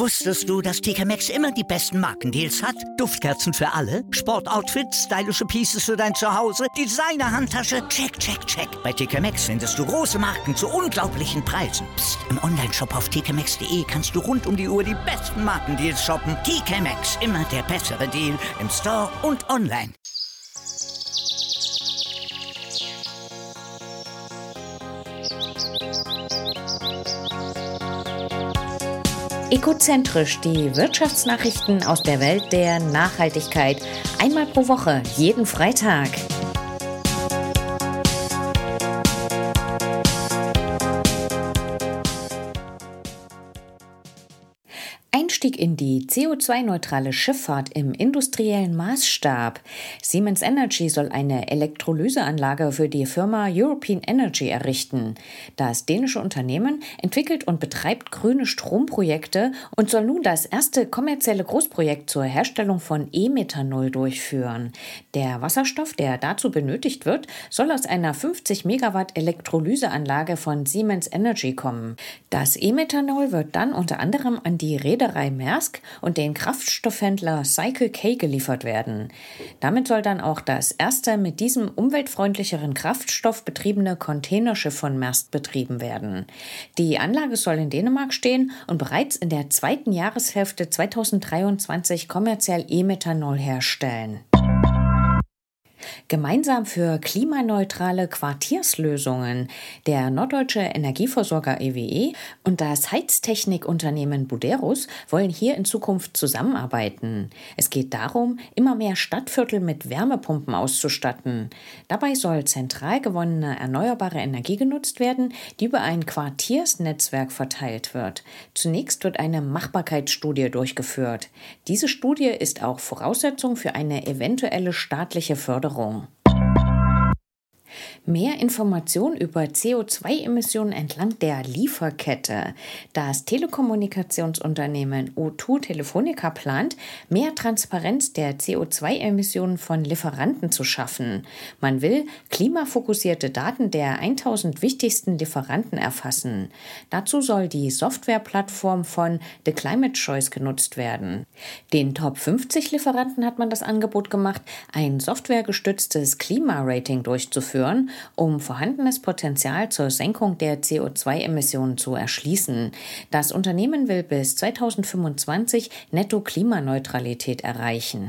Wusstest du, dass TK Maxx immer die besten Markendeals hat? Duftkerzen für alle, Sportoutfits, stylische Pieces für dein Zuhause, Designer-Handtasche, check, check, check. Bei TK Maxx findest du große Marken zu unglaublichen Preisen. Psst. Im Onlineshop auf tkmaxx.de kannst du rund um die Uhr die besten Markendeals shoppen. TK Maxx, immer der bessere Deal im Store und online. Ecozentrisch, die Wirtschaftsnachrichten aus der Welt der Nachhaltigkeit. Einmal pro Woche, jeden Freitag. Einstieg in die CO2-neutrale Schifffahrt im industriellen Maßstab. Siemens Energy soll eine Elektrolyseanlage für die Firma European Energy errichten. Das dänische Unternehmen entwickelt und betreibt grüne Stromprojekte und soll nun das erste kommerzielle Großprojekt zur Herstellung von E-Methanol durchführen. Der Wasserstoff, der dazu benötigt wird, soll aus einer 50 Megawatt Elektrolyseanlage von Siemens Energy kommen. Das E-Methanol wird dann unter anderem an die Reederei Maersk und den Kraftstoffhändler Cycle K geliefert werden. Damit soll dann auch das erste mit diesem umweltfreundlicheren Kraftstoff betriebene Containerschiff von Maersk betrieben werden. Die Anlage soll in Dänemark stehen und bereits in der zweiten Jahreshälfte 2023 kommerziell E-Methanol herstellen. Gemeinsam für klimaneutrale Quartierslösungen. Der norddeutsche Energieversorger EWE und das Heiztechnikunternehmen Buderus wollen hier in Zukunft zusammenarbeiten. Es geht darum, immer mehr Stadtviertel mit Wärmepumpen auszustatten. Dabei soll zentral gewonnene erneuerbare Energie genutzt werden, die über ein Quartiersnetzwerk verteilt wird. Zunächst wird eine Machbarkeitsstudie durchgeführt. Diese Studie ist auch Voraussetzung für eine eventuelle staatliche Förderung. Mehr Informationen über CO2-Emissionen entlang der Lieferkette. Das Telekommunikationsunternehmen O2 Telefonica plant, mehr Transparenz der CO2-Emissionen von Lieferanten zu schaffen. Man will klimafokussierte Daten der 1000 wichtigsten Lieferanten erfassen. Dazu soll die Softwareplattform von The Climate Choice genutzt werden. Den Top 50 Lieferanten hat man das Angebot gemacht, ein softwaregestütztes Klimarating durchzuführen, um vorhandenes Potenzial zur Senkung der CO2-Emissionen zu erschließen. Das Unternehmen will bis 2025 Netto-Klimaneutralität erreichen.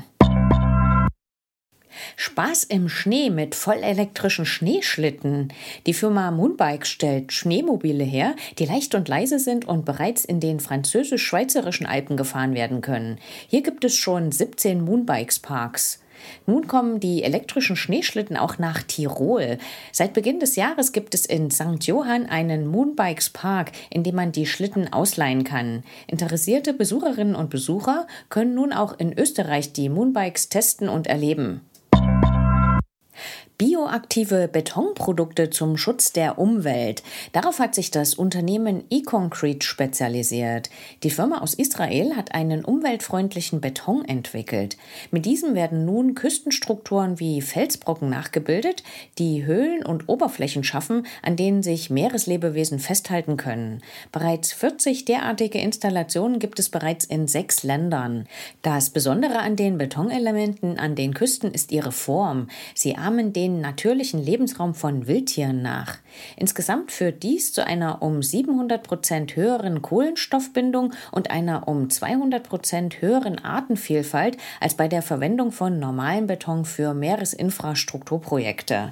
Spaß im Schnee mit vollelektrischen Schneeschlitten. Die Firma Moonbikes stellt Schneemobile her, die leicht und leise sind und bereits in den französisch-schweizerischen Alpen gefahren werden können. Hier gibt es schon 17 Moonbikes-Parks. Nun kommen die elektrischen Schneeschlitten auch nach Tirol. Seit Beginn des Jahres gibt es in St. Johann einen Moonbikes Park, in dem man die Schlitten ausleihen kann. Interessierte Besucherinnen und Besucher können nun auch in Österreich die Moonbikes testen und erleben. Bioaktive Betonprodukte zum Schutz der Umwelt. Darauf hat sich das Unternehmen eConcrete spezialisiert. Die Firma aus Israel hat einen umweltfreundlichen Beton entwickelt. Mit diesem werden nun Küstenstrukturen wie Felsbrocken nachgebildet, die Höhlen und Oberflächen schaffen, an denen sich Meereslebewesen festhalten können. Bereits 40 derartige Installationen gibt es bereits in 6 Ländern. Das Besondere an den Betonelementen an den Küsten ist ihre Form. Sie ahmen den natürlichen Lebensraum von Wildtieren nach. Insgesamt führt dies zu einer um 700% höheren Kohlenstoffbindung und einer um 200% höheren Artenvielfalt als bei der Verwendung von normalem Beton für Meeresinfrastrukturprojekte.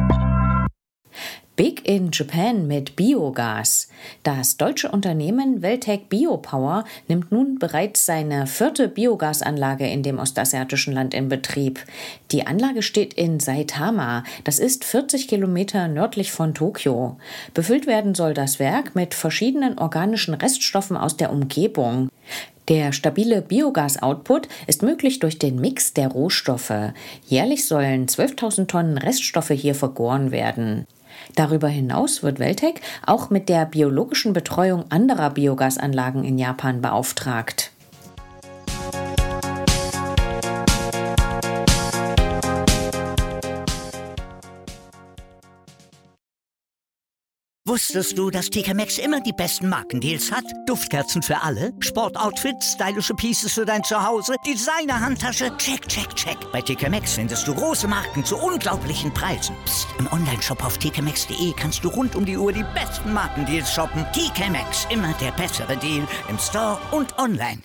Big in Japan mit Biogas. Das deutsche Unternehmen Welltec Biopower nimmt nun bereits seine 4. Biogasanlage in dem ostasiatischen Land in Betrieb. Die Anlage steht in Saitama, das ist 40 Kilometer nördlich von Tokio. Befüllt werden soll das Werk mit verschiedenen organischen Reststoffen aus der Umgebung. Der stabile Biogas-Output ist möglich durch den Mix der Rohstoffe. Jährlich sollen 12.000 Tonnen Reststoffe hier vergoren werden. Darüber hinaus wird Welltec auch mit der biologischen Betreuung anderer Biogasanlagen in Japan beauftragt. Wusstest du, dass TK Maxx immer die besten Markendeals hat? Duftkerzen für alle, Sportoutfits, stylische Pieces für dein Zuhause, Designer-Handtasche, check, check, check. Bei TK Maxx findest du große Marken zu unglaublichen Preisen. Psst. Im Onlineshop auf tkmaxx.de kannst du rund um die Uhr die besten Markendeals shoppen. TK Maxx, immer der bessere Deal im Store und online.